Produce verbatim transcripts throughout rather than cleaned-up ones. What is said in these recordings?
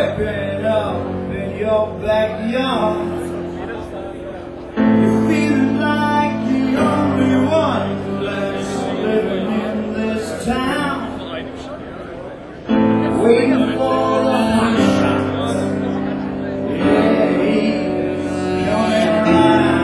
whipping up in your backyard. You're feeling like the only one that's living in this town, waiting for the hot shots. Yeah, he's coming around.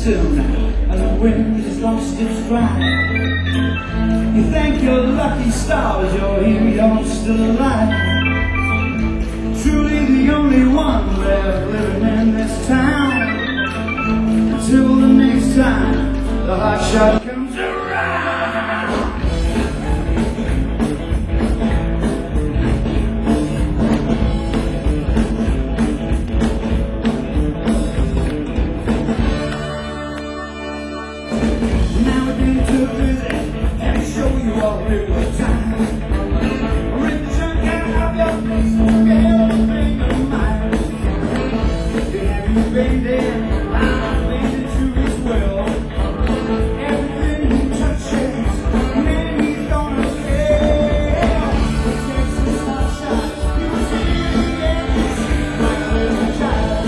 stone, and the wind has lost its drive. You thank your lucky stars you're here, you're still alive. Truly the only one left living in this town. Until the next time the hot shot comes around. Now we've been too busy and show you all a real time. Rip the junk out of your face, forget everything of mine. Have you been there? I've been to his well. Everything he touches, man, he's gonna fail. He takes his hot shot, you see it again, you see it like a little child.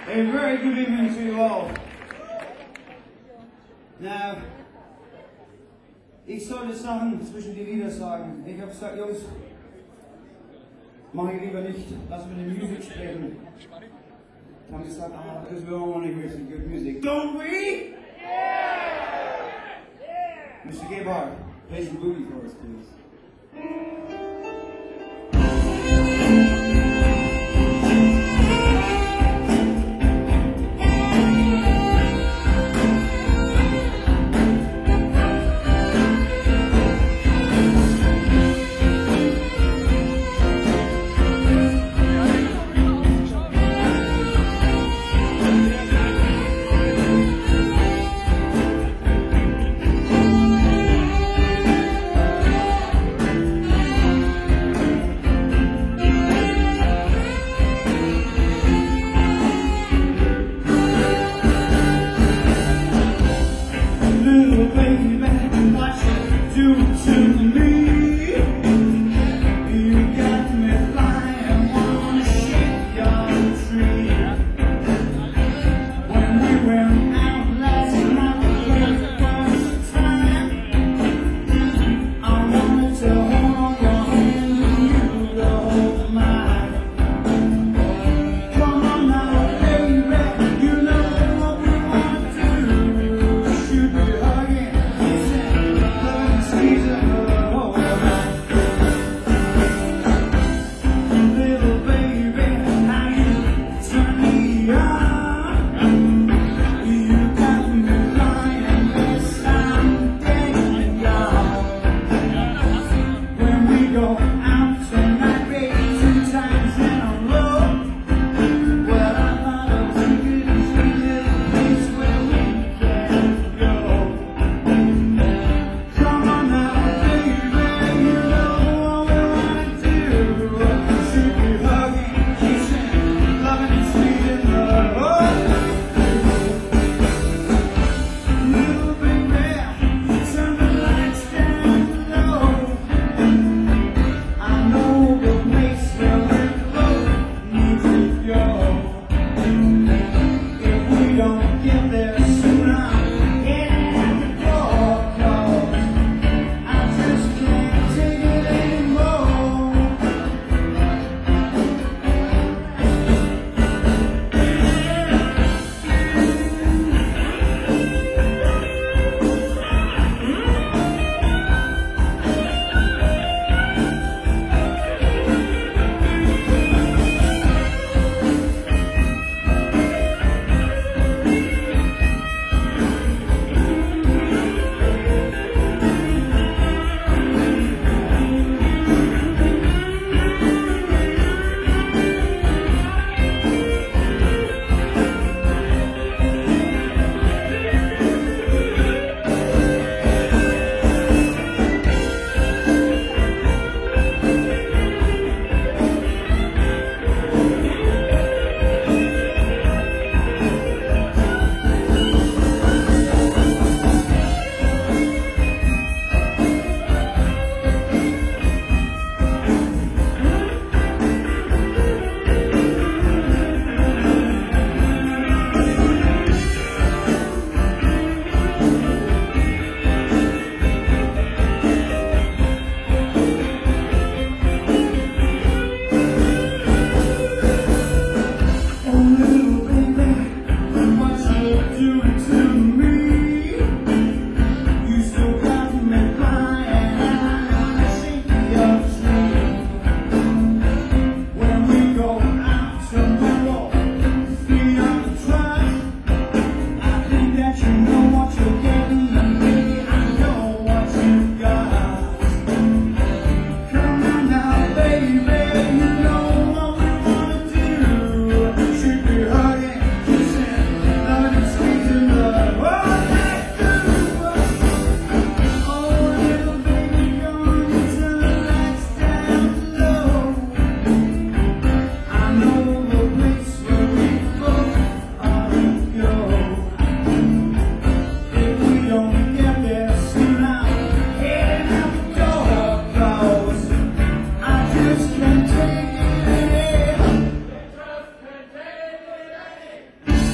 A very good evening to you all. Now, ich soll das Sachen zwischen die Lieder sagen. Ich habe gesagt, Jungs, mach ich lieber nicht. Lass mir die Musik sprechen. Dann haben sie gesagt, ah, because we all want to hear some good music. Don't we? Yeah! Yeah! Mister Gebhardt, play some boogie for us, please.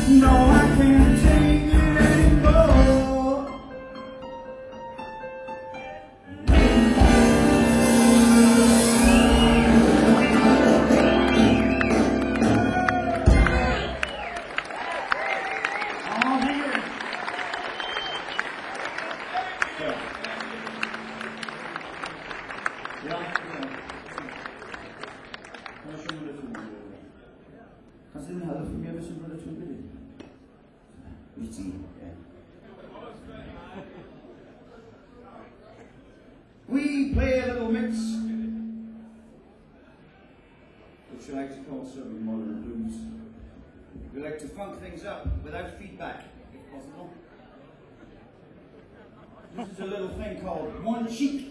No, I can't take it anymore. Oh, here. Ja, ja. Kannst du den Hallo von mir ein bisschen dazu bilden? Nicht sie, ja. We play a little mix, which I like to call sort of modern blues. We like to funk things up without feedback, if possible. This is a little thing called One Cheek.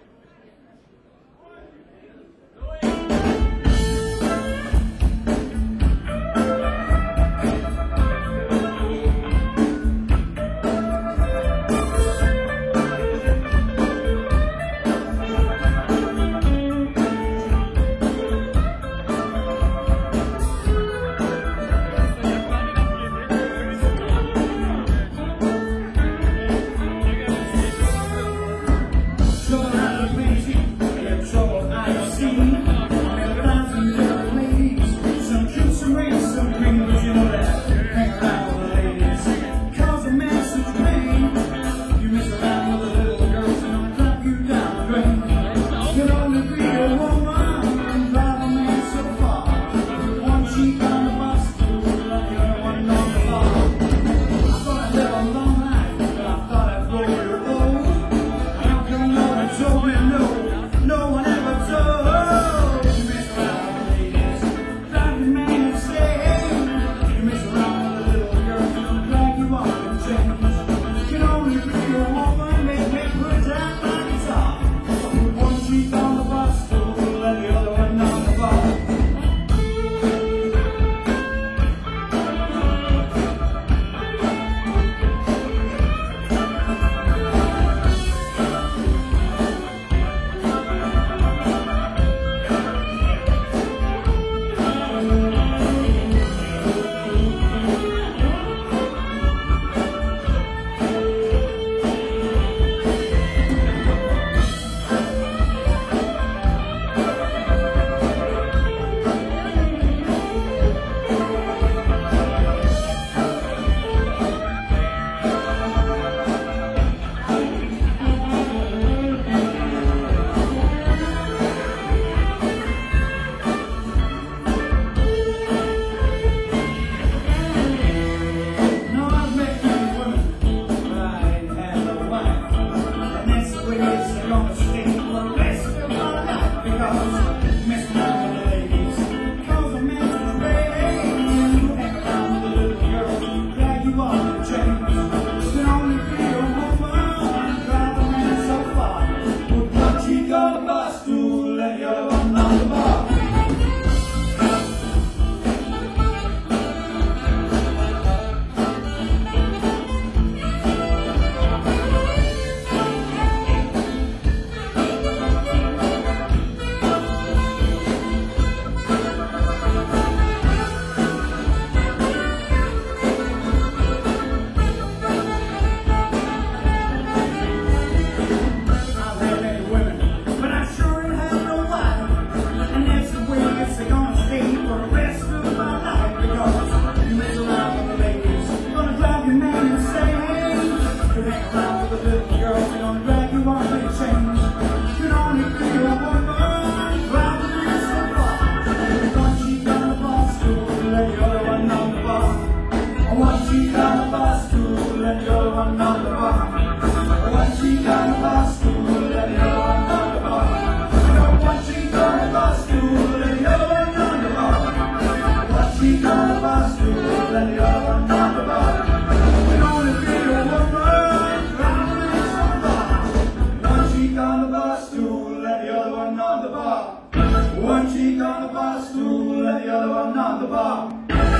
One cheek on the bar stool and the other one on the bar.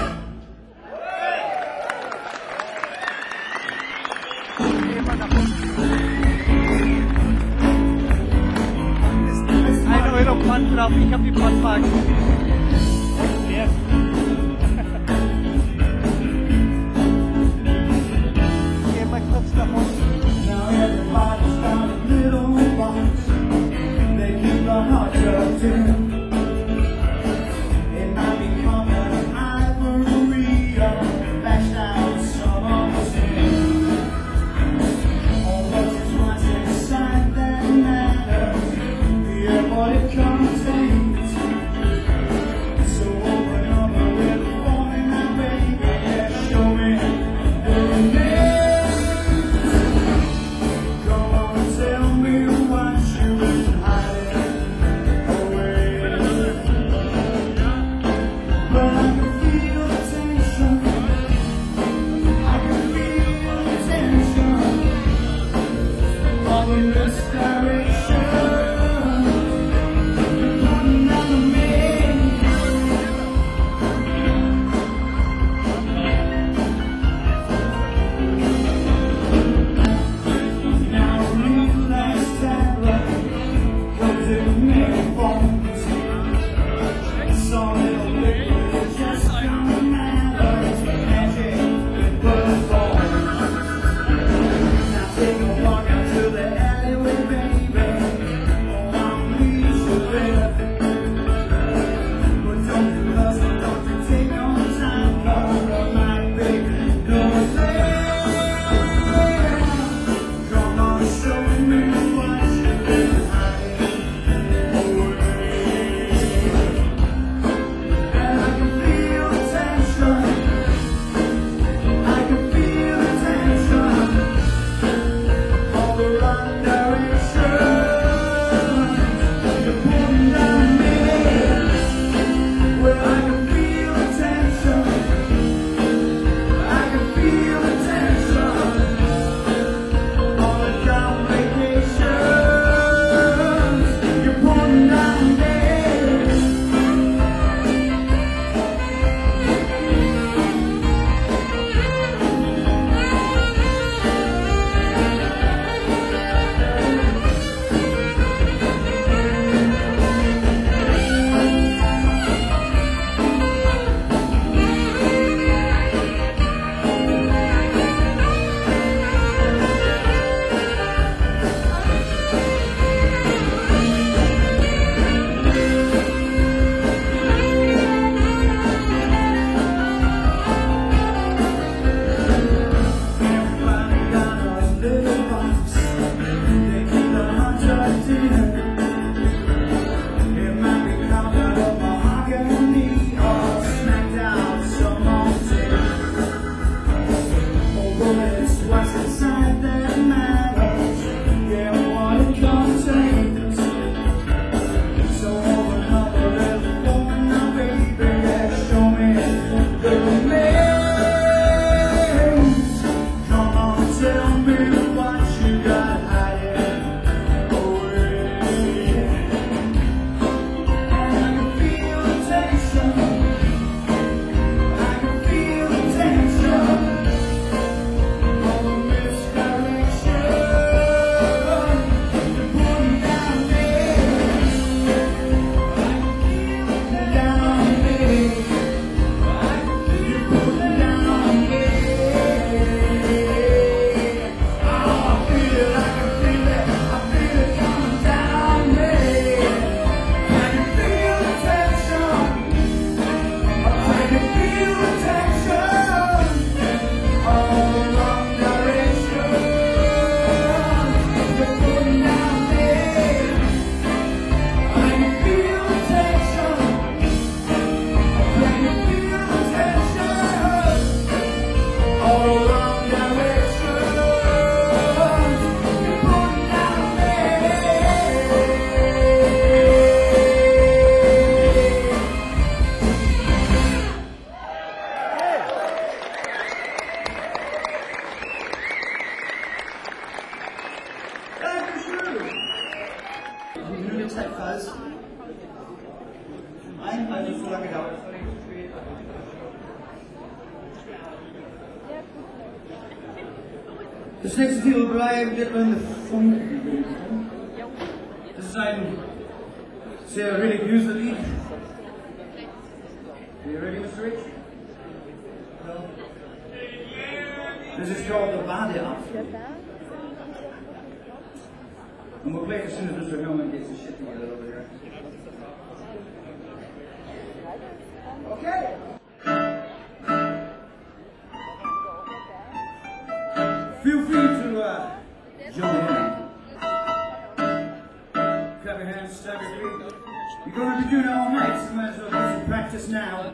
Ein Euro Pfand drauf, ich hab die Pfandmarken. This next deal will I ever get on the phone. This is I'm say I really use the lead. Are you ready, Mister Rich? No. This is called the body off. And we'll play it as soon as Mister Hillman gets his shit together over here. Okay. Feel free to uh, join in. Clap your hands, stab your feet. You're going to be doing it all night, so you might as well do some practice now.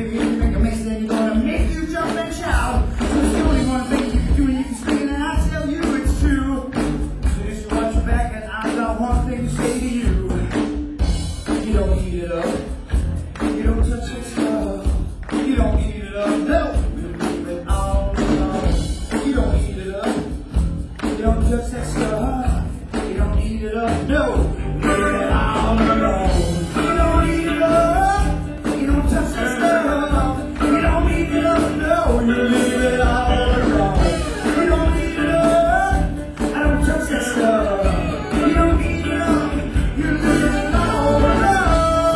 Then you're gonna make you jump and shout. So the only one thing you can do, and you can scream, and I tell you. leave it all alone. You don't need love, I don't touch that stuff. You don't need love, you leave it all alone.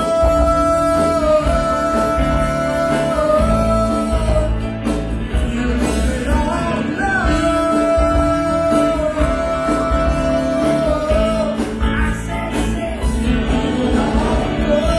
You leave it all alone. I said, said, you leave it all alone.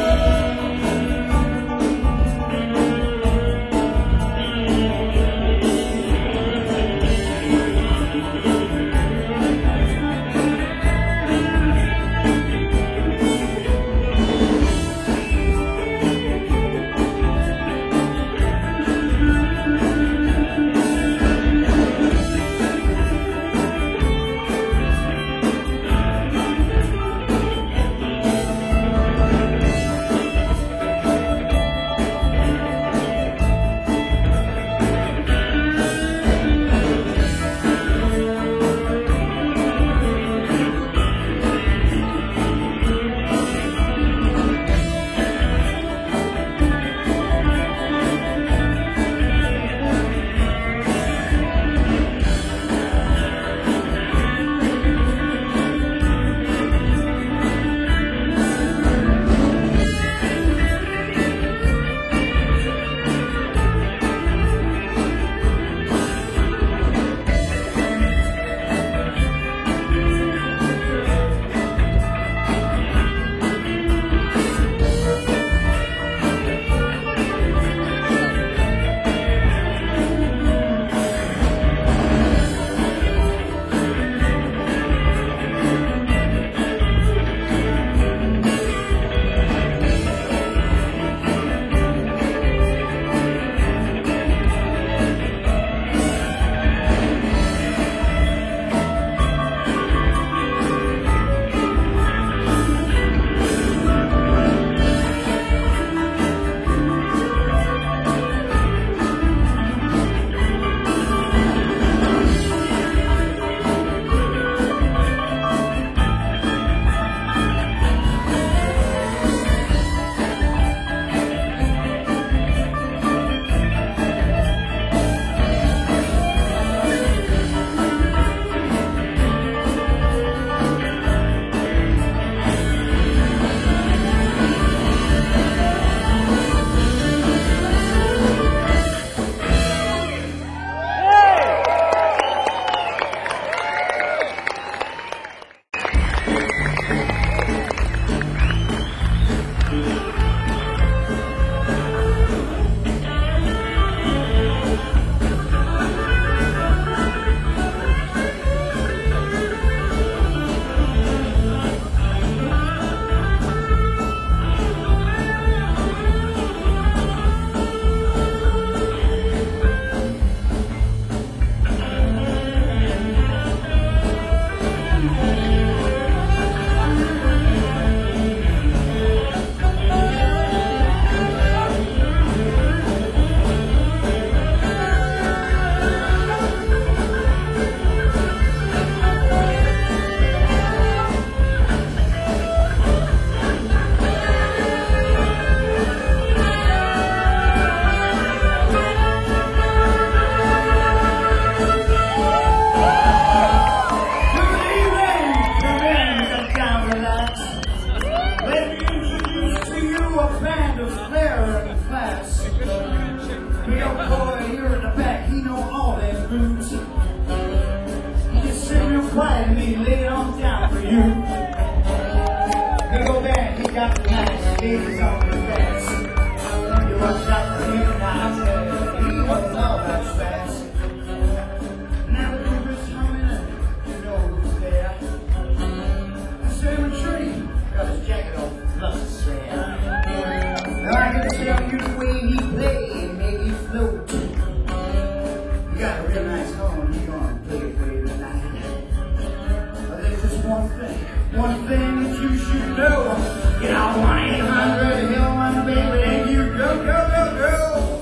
quiet and me lay it on down for you. Big old band, he got the nice ladies on the fast. You watch out for him and I said, he wasn't all that fast. Now the river's coming and you know who's there. I said him a tree, got his jacket on, plus there. Now I can tell you the way he played, made you float. You got a real nice horn, you gonna play it for you tonight. But there's just one thing, one thing that you should know. Get on one eight hundred, hill one baby, and you go, go, go, go.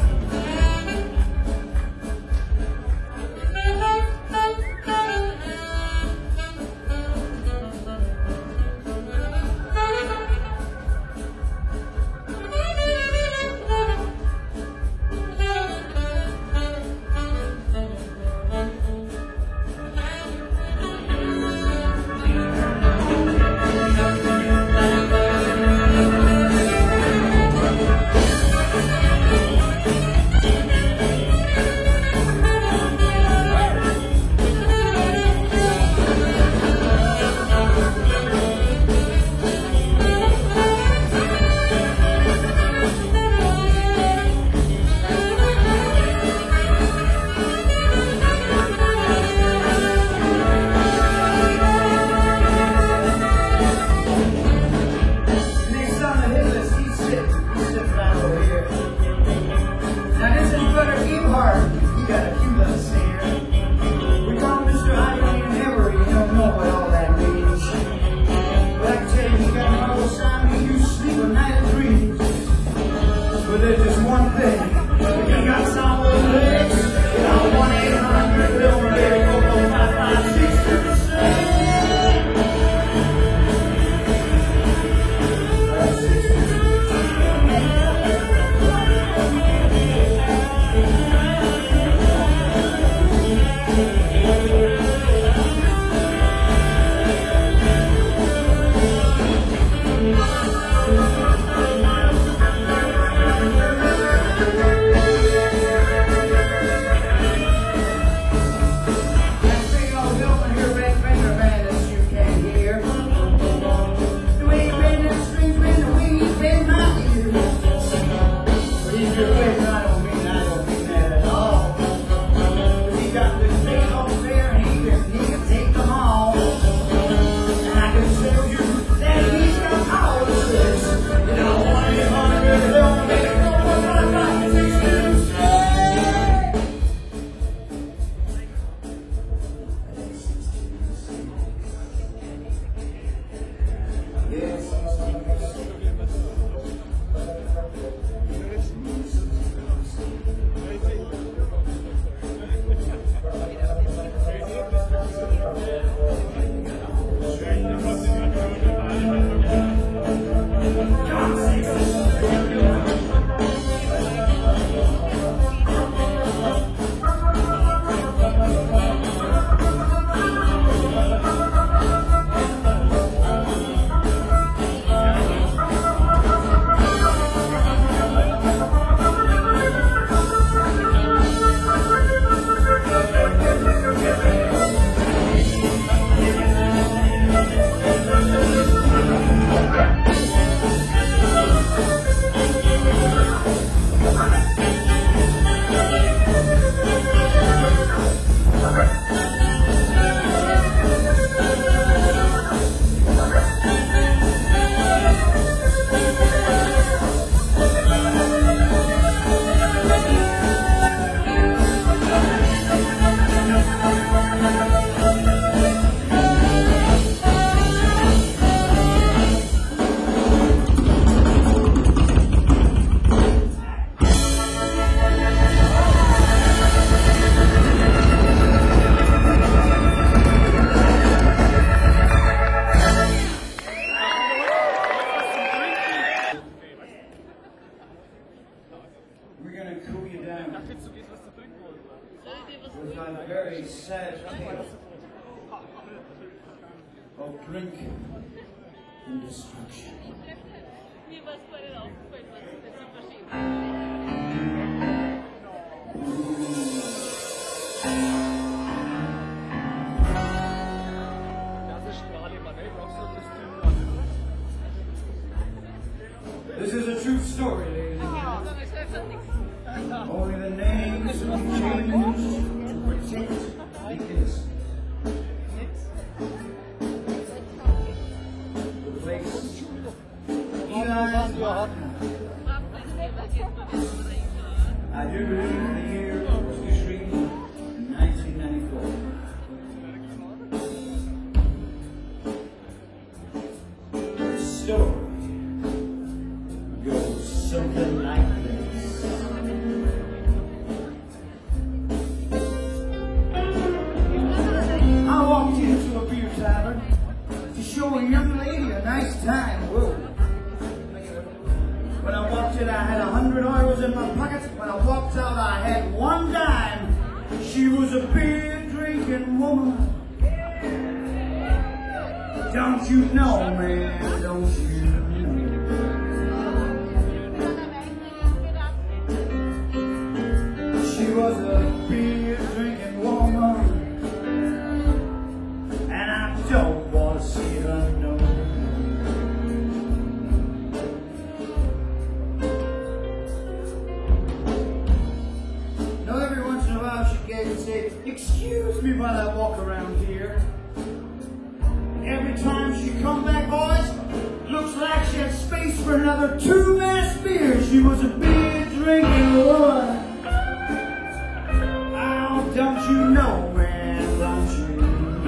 was a very sad tale of drink and destruction. You must put it off quick, it's super cheap. This is a true story, ladies and gentlemen. Only the names will be changed to protect the innocent. The place Eli's Mine. I do believe the year was extreme nineteen ninety-four. The story goes something like this. I walked into a beer tavern to show a young lady a nice time. Whoa. When I walked in, I had a hundred euros in my pocket. When I walked out, I had one dime. She was a beer drinking woman. Don't you know, man? Don't you know? She was a beer drinking woman, and I don't want to see her no more. Now every once in a while she gets and say, "Excuse me while I walk around here." Every time she come back, boys, looks like she had space for another two mass beers. She was a beer drinking woman. Oh, don't you know, man, don't you?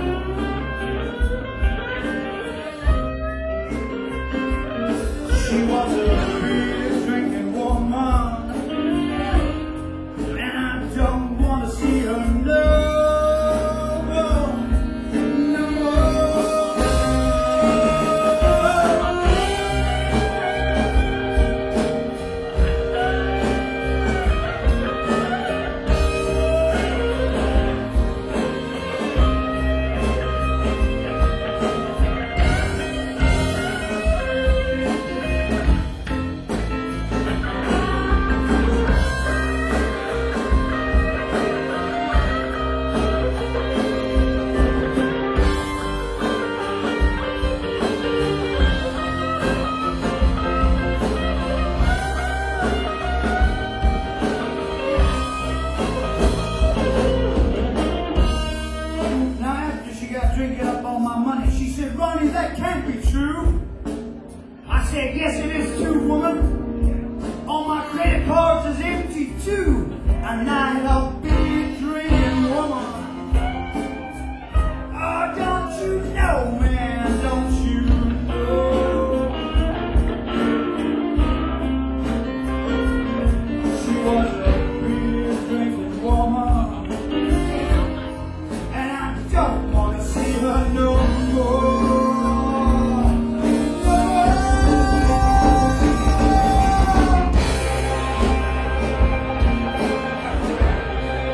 She was a beer drinking woman, and I don't want to see her no. Drinking up all my money. She said, "Ronnie, that can't be true." I said, "Yes, it is true, woman. All my credit cards is empty too. A night of beer drinking woman. Oh, don't you know, man, don't you know? She was a beer drinking woman, and I don't want to see her no more. No.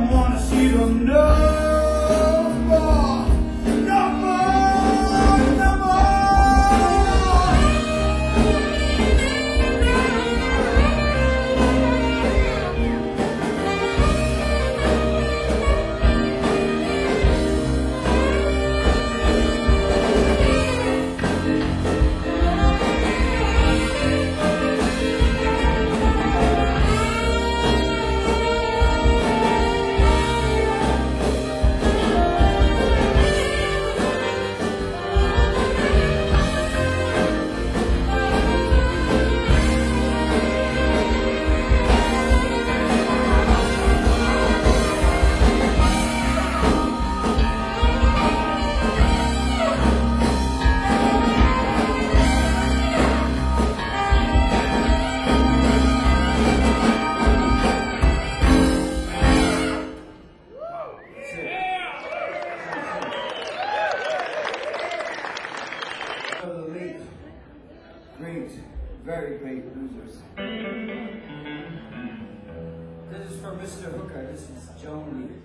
don't wanna see them no more, no more, no more. For the late, great, very great losers. This is for Mister Hooker. This is Joan Lee.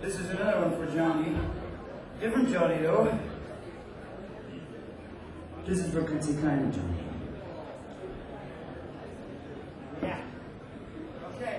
This is another one for Johnny. Different Johnny though. This is for Quincy Kind of Johnny. Yeah. Okay.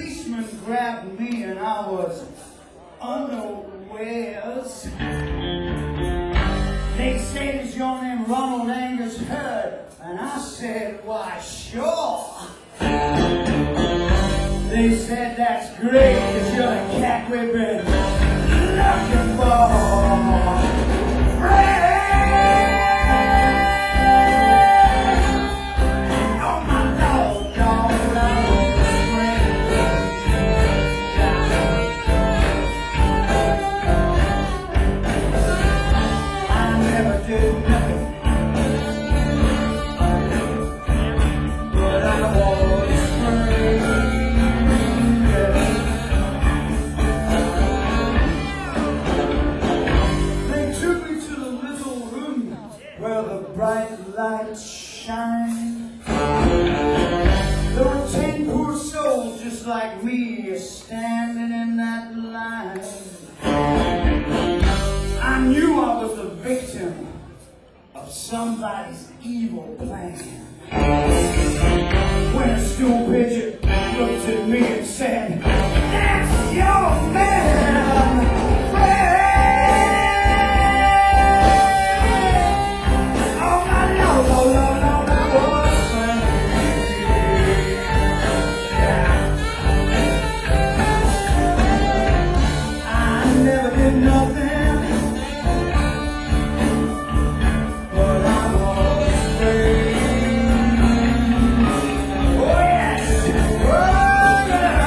Policeman grabbed me and I was unawares. They said, is your name Ronald Angus Hurd? And I said, why, sure. They said, that's great, because you're the cat we've been looking for. Fred! Oh, my dog, dog, dog, I never did nothing, but I was afraid. They took me to the little room where the bright lights shine. There were ten poor souls just like me standing in that line. I knew I was the victim of somebody's evil plan. When a stool pigeon looked at me and said, that's your man, Fred! Oh my Lord, oh Lord, Lord, I was I never did nothing, but I was afraid. Oh yes, oh yeah.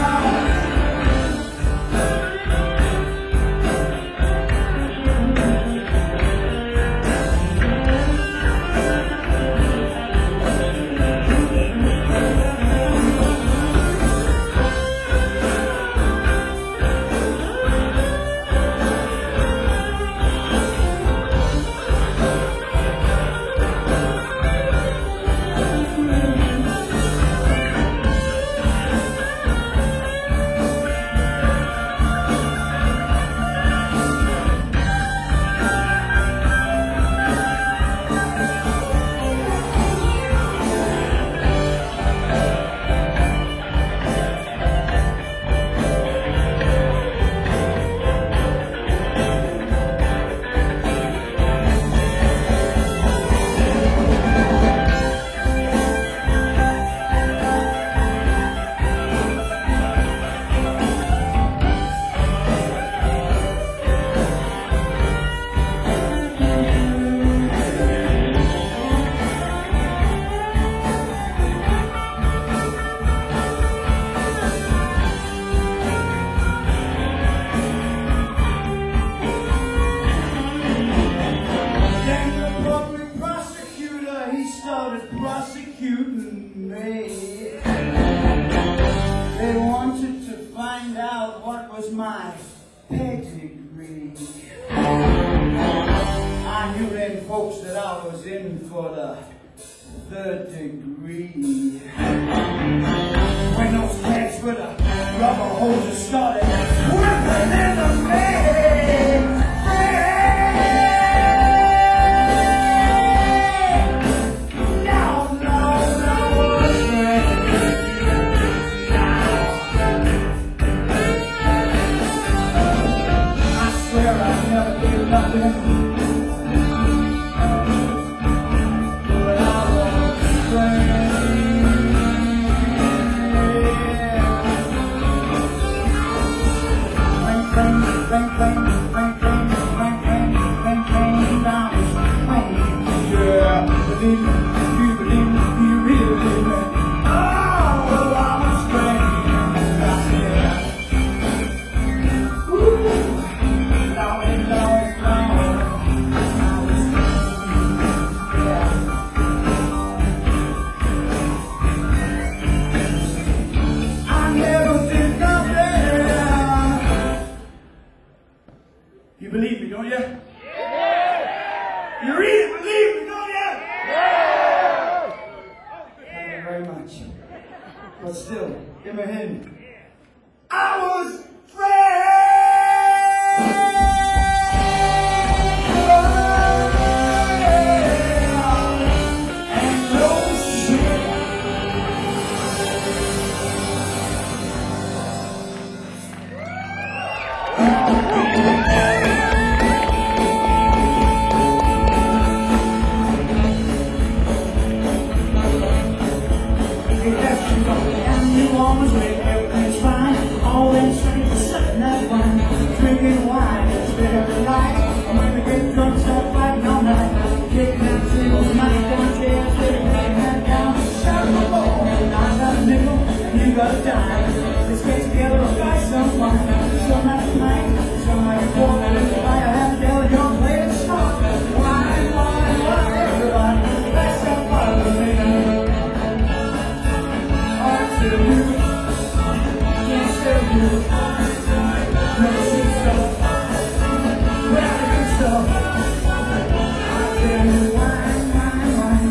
Then the public prosecutor, he started prosecuting me. They wanted to find out what was my pedigree. I knew then, folks, that I was in for the third degree. When those cats with a rubber hoses started whipping in the bed, no, no, no, I swear I never did nothing, but I was afraid. Bang, bang, bang, bang, bang, bang, bang, bang, bang, bang, down the street. Yeah, believe me, you believe me, you really believe me. Oh, I was afraid. I said, ooh, Lord, Lord, Lord, I was afraid. Yeah. I never did nothing. You believe me, don't you? You really believe me, don't you? Thank you very much. But still, give me a hand. I was afraid. woman's way, everything's fine. All them strangers sucking that wine, drinking wine instead of light. I'm gonna get drunk, start fighting all night, kicking out tables, knocking down chairs, sitting head down, shouting the ball. I got a nickel, you got a dime. Let's get together and buy some wine. Some night night, some night walk with the fire, have a deli, don't play it strong. Wine, wine, wine, everybody, let's have fun with me. Art to you, can't show you. No sweet stuff, very good stuff. I tell you, wine, wine, wine.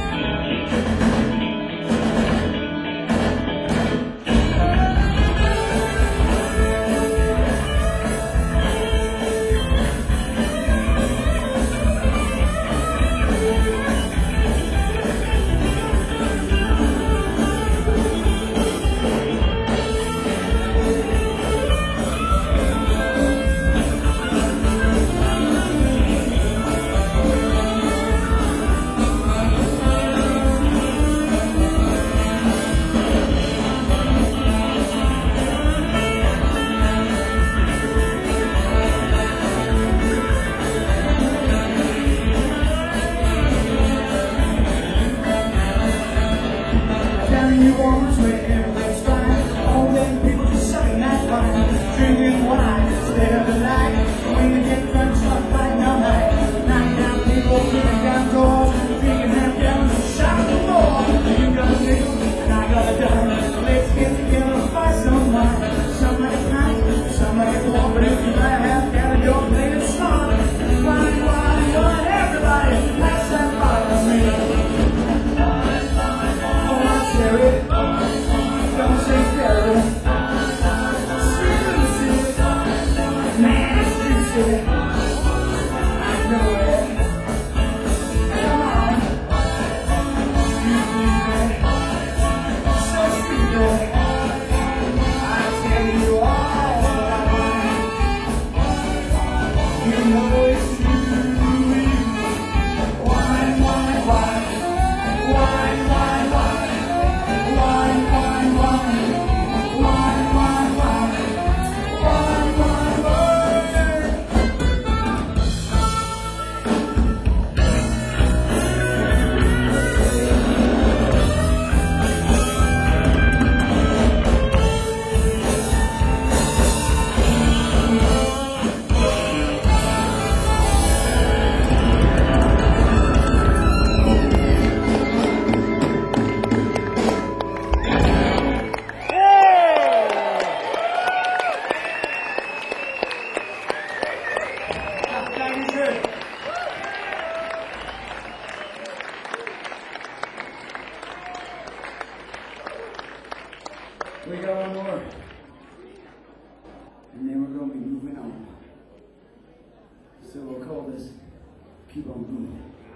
You want to everything's fine. All them people just sucking that wine, drinking wine instead of the light. When you get drunk, start fighting all night, knocking down people, kicking down doors, drinking half gallons and shouting the floor. You got a nickel and I got a dime. Let's get together and fight some wine. Some like it's night, some like it's warm, but if you buy a half gallon, you're playing it smart. Wine, wine, wine, everybody, let's have fun with me. Don't say terrible. Sweet Lucy, man, it's juicy. I know it. Come on, you need it. So sweet, I tell you all about it. You know it's true. Wine, wine, wine, wine, wine, wine. Wine, wine, wine, wine, wine, wine, wine, wine, wine. We got one more, and then we're going to be moving on. So we'll call this Keep On Moving.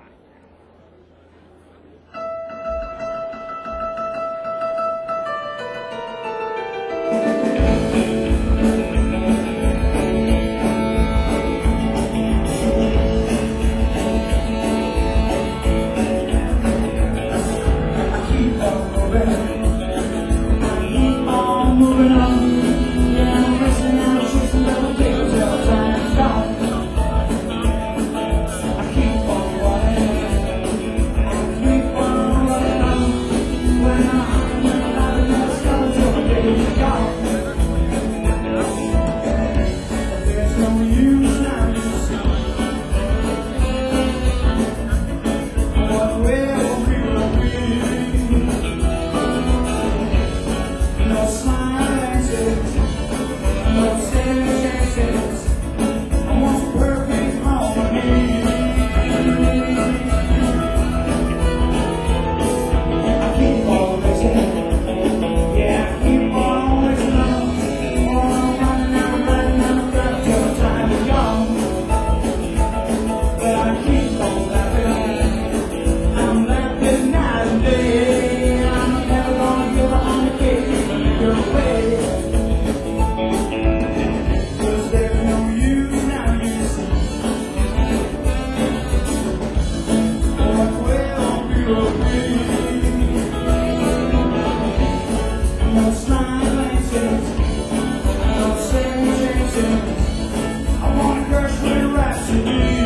Moving on, yeah, I'm missing out, chasing double tails, never trying to stop. I keep on running, I keep on running on. When I, when I lie in the sun till the days are gone. But there's no use now to see what will we be. no silences, no sentences. I want a curse with rhapsody.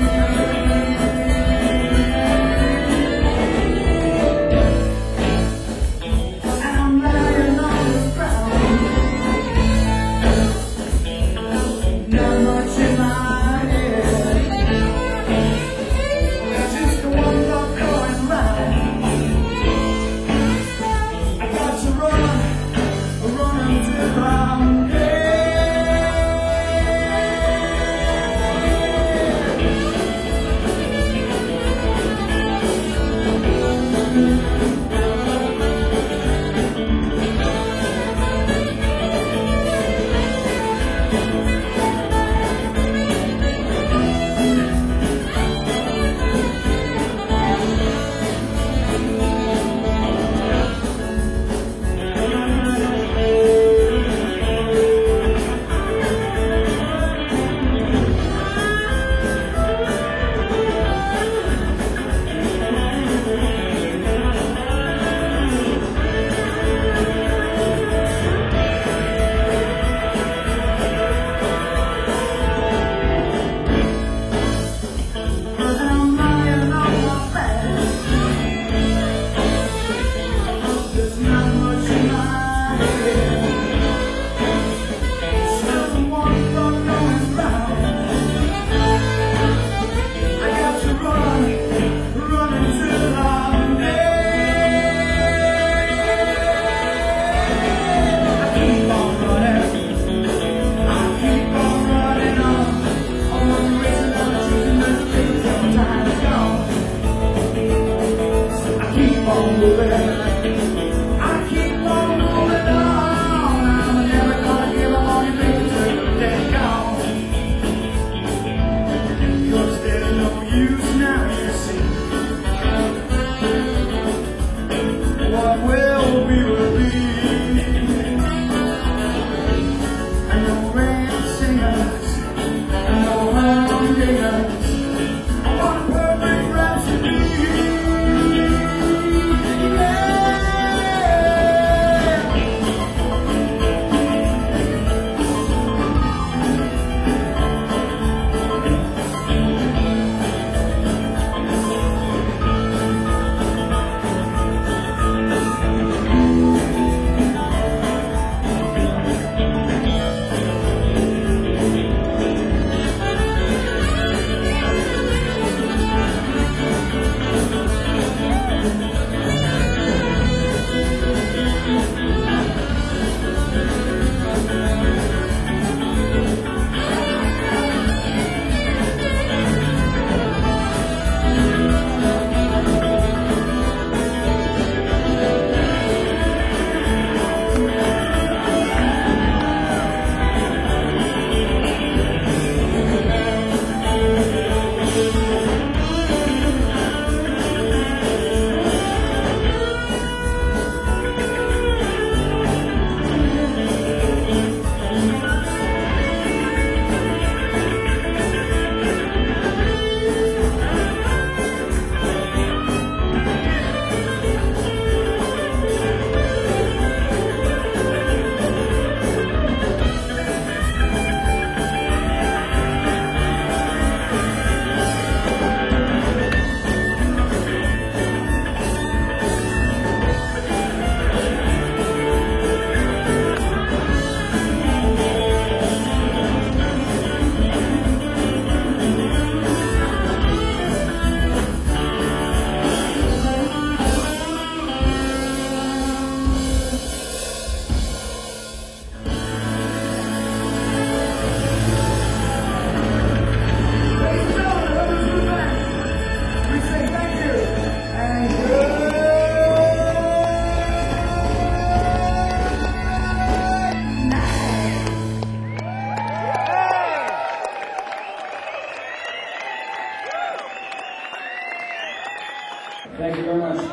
Thank you very much.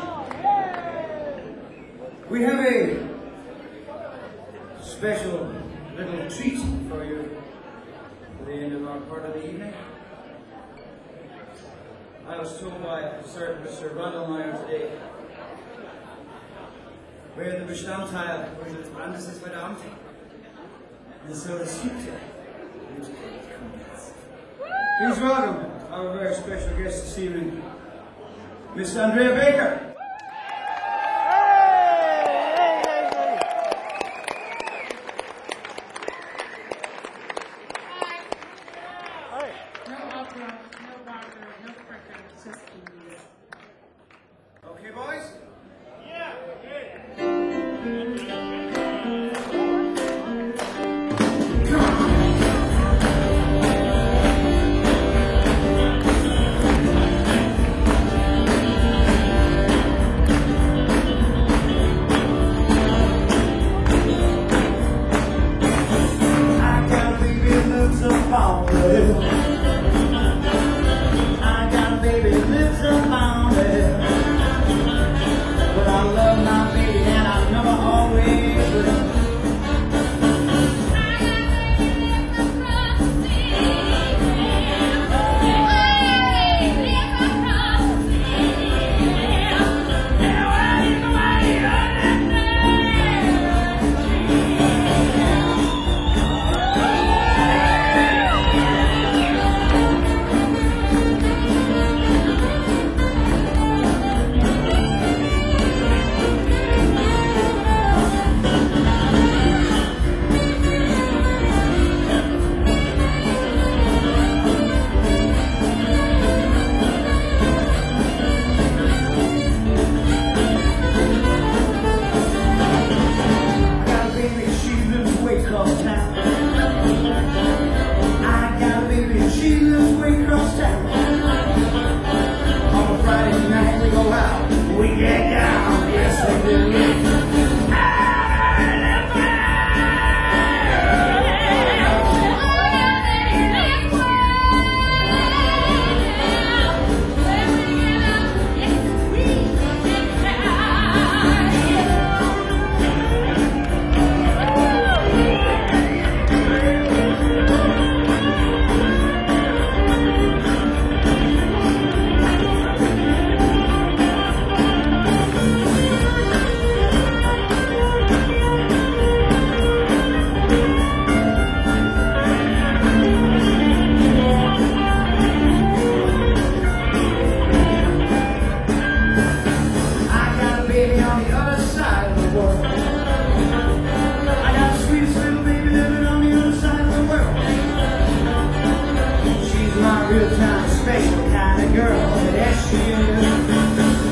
We have a special little treat for you at the end of our part of the evening. I was told by a certain Mister Rundlemeyer today Wer der Bestandteil unseres Bandes ist heute Abend. Und so das gibt ja. Please welcome our very special guest this evening, Miss Andrea Baker. No opera, no Wagner, no Krecker, just English. Okay, boys? I got a baby that lives up on the hill. I got a baby that lives up on the hill. But I love my baby and I know I always will. Special kind of girl, yes she is.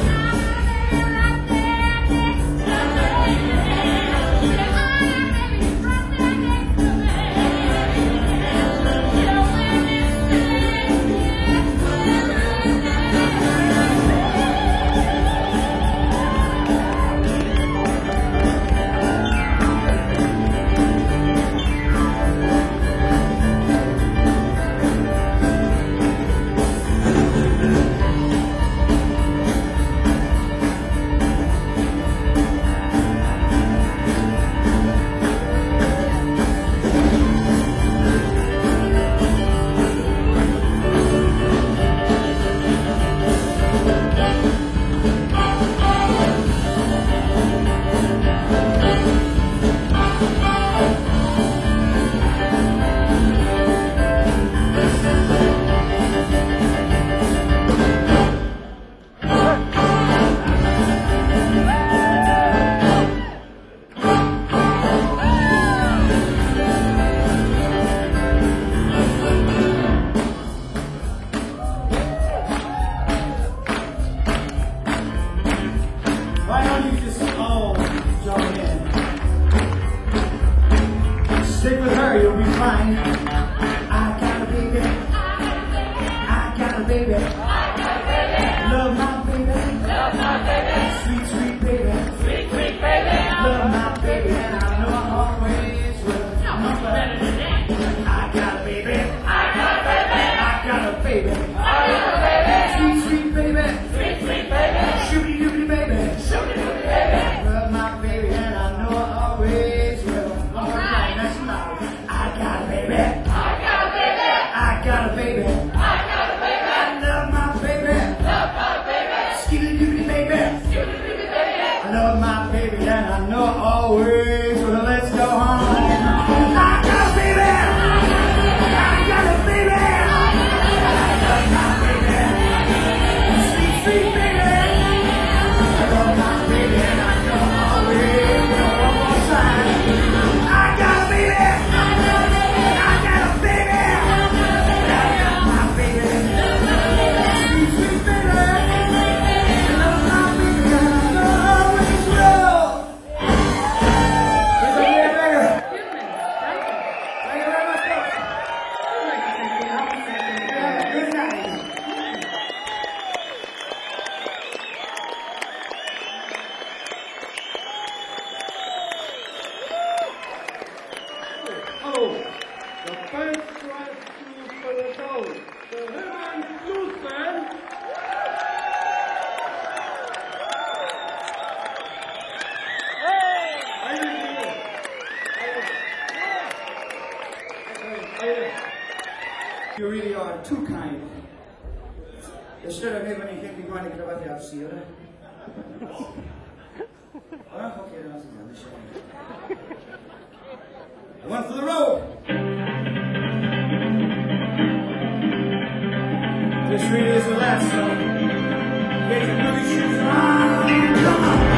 Why don't you just all join in? Stick with her, you'll be fine. I got a baby. I got a baby. Love my baby. Sweet, sweet baby. Sweet, sweet baby. Love my baby, and I know I always will. I got a baby. I got a baby. I got a baby. I got a baby. Sweet, sweet baby. Sweet, sweet baby. Shooty doody baby. Shoot it, shoot it, baby. Love my baby, and I know I always will. All right, that's loud. I got a baby. I know always when let's go home. I got a baby. I got a baby. I got a baby. Sweet, sweet baby. I got my baby and I know always when one more time. I got a baby. I got a baby. I got my baby. Sweet, sweet baby. I love my baby and I know always will. Here's a baby, baby. Thank you very much, folks. Have a good night. Oh, the first right to for the goal. The Herman Blues Band. How you doing? How you doing? You really are too kind. Yesterday, maybe when you came to go and grab the see you. Oh, okay, that's another show. One for the road. This really is the last song. Get your booty shoes on. Come on.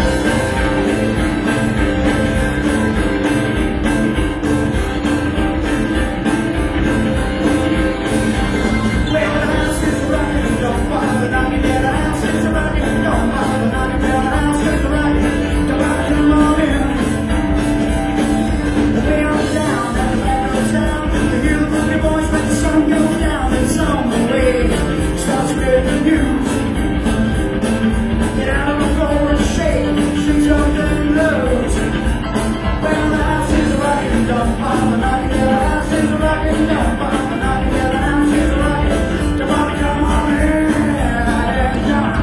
Well, the house is rocking, don't bother knocking. Yeah, the house is rocking, don't bother knocking. Yeah, the house is rocking, don't bother come on in. Way on down at the back of town, you hear the boogie boys let the sun go down. It's on the way, start spreading the news. Get out of the floor and shake, shake your dirty loads. Well, the house is rocking, don't bother knocking. Yeah, the house is rocking, don't bother knocking. Yeah, the house is rocking, don't bother come on in. Yeah.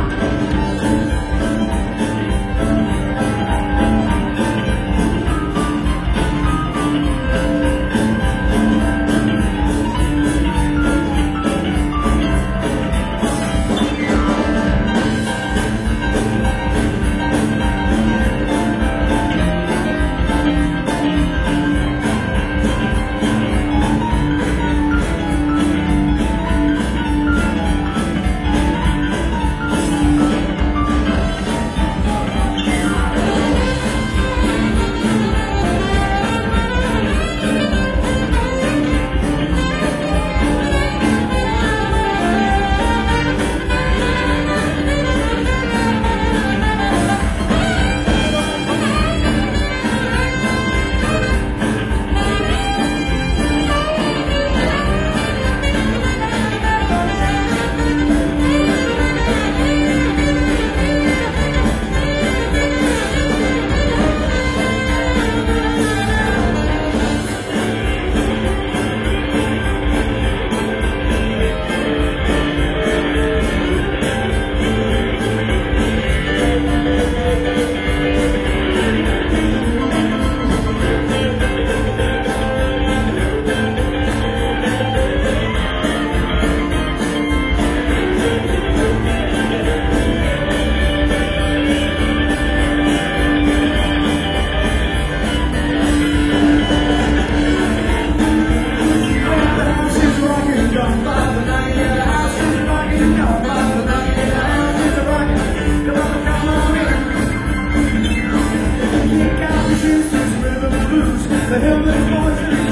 The hillbilly boys